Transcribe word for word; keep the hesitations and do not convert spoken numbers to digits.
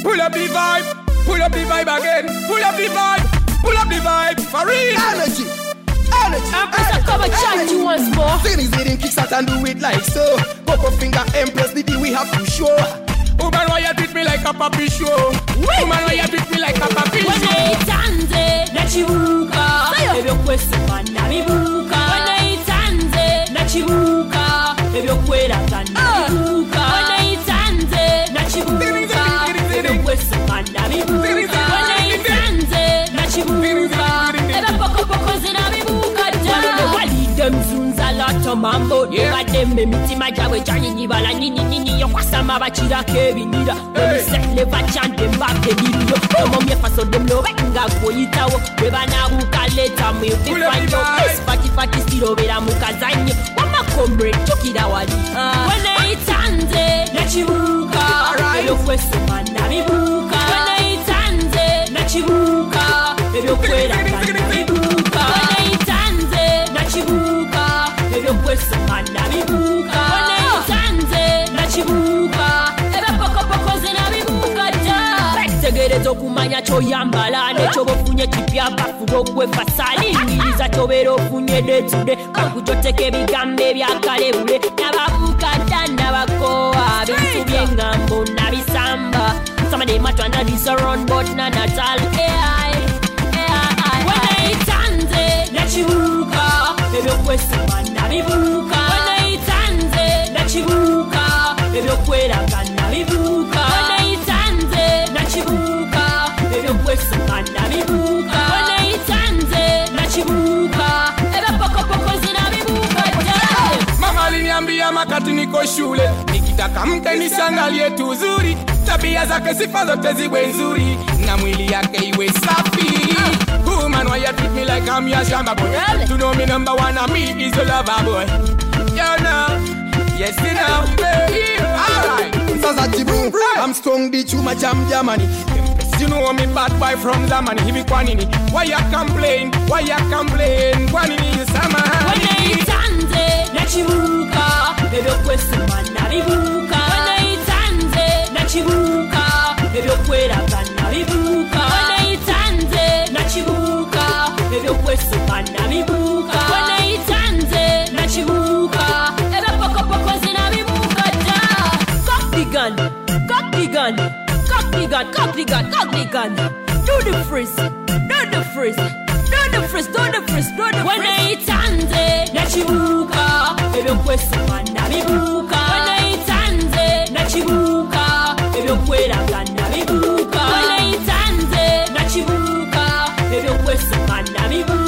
Pull up the vibe, pull up the vibe again. Pull up the vibe, pull up the vibe for real. Energy, energy. I'm gonna come and chat you once more. Things hitting kicks out and do it like so. Pop up finger, Empress, the D we have to show. Woman, why you treat me like a puppy show? Woman, why you treat me like a puppy show? Wanaitanze na chibuka, ebyo kwese mana bibuka. Wanaitanze na chibuka, ebyo kwera kana bibuka. Wanaitanze na chibuka, ebyo kwese mana bibuka. Wanaitanze na chibuka, ebyo poko poko zina bibuka. Walidem zunza loto mambo, bademe mitima jawe jani nibala nini nini yo kwasama bachira kebinira. Wemisele bachande mbake biriyo. Omo myefaso demlo wenga koyitawo. Webana ukaleta mwififanyo. Faki faki stilo vera mukazanyo. Wama kombre chokida wadi. Wanaitanze na chibuka, ebyo kwese mana bibuka. Wanaitanze na chibuka, ebyo kwera kana bibuka. Wanaitanze na chibuka, ebyo kwese mana bibuka. Wanaitanze na chibuka, ebyo poko poko zina bibuka da. Tegerezo kumanya choyambala necho bofunye kipya bafugo kwefasali. Ingiriza chobero funye detude bakujoteke bigambe byakalebule. Nababuka dana bakoa bintu byengambo nabisamba. Some of them are trying to disaround but not at all. A I, A I. Wanaitanze na chibuka, ebyo kwese mana bibuka. Wanaitanze na chibuka, ebyo kwera kana bibuka. Wanaitanze na chibuka, ebyo kwese mana bibuka. Wanaitanze na chibuka, ebyo poko poko zina bibuka da. Mama aliniambia makati niko shule, nikitaka mke nisangalie tu zuri, tabia zake sifa zote ziwe nzuri, na mwili yake iwe safi. Woman, why you treat me like I'm your shamba boy? To know me number one and me is your lover boy. You know, yes you know, baby. Alright. Sasa jibu, I'm strong the chuma jam Germany. You know me bad boy from Zamani. He be kwanini. Why you complain? Why you complain? Kwanini you sama? Wanaitanze na chibuka, ebyo kwese mana bibuka. Wanaitanze na chibuka, ebyo kwera kana bibuka. Wanaitanze na chibuka, ebyo kwese mana bibuka. Wanaitanze na chibuka, ebyo poko poko zina bibuka da. Cock the gun, cock the gun, cock the gun, cock the gun, cock the gun. Do the frizz, do the frizz, do the frizz, do the frizz, do the frizz. Wanaitanze na chibuka, ebyo kwese mana bibuka. Wanaitanze na chibuka, ebyo kwera kana bibuka. Wanaitanze na chibuka, ebyo kwese mana bibuka.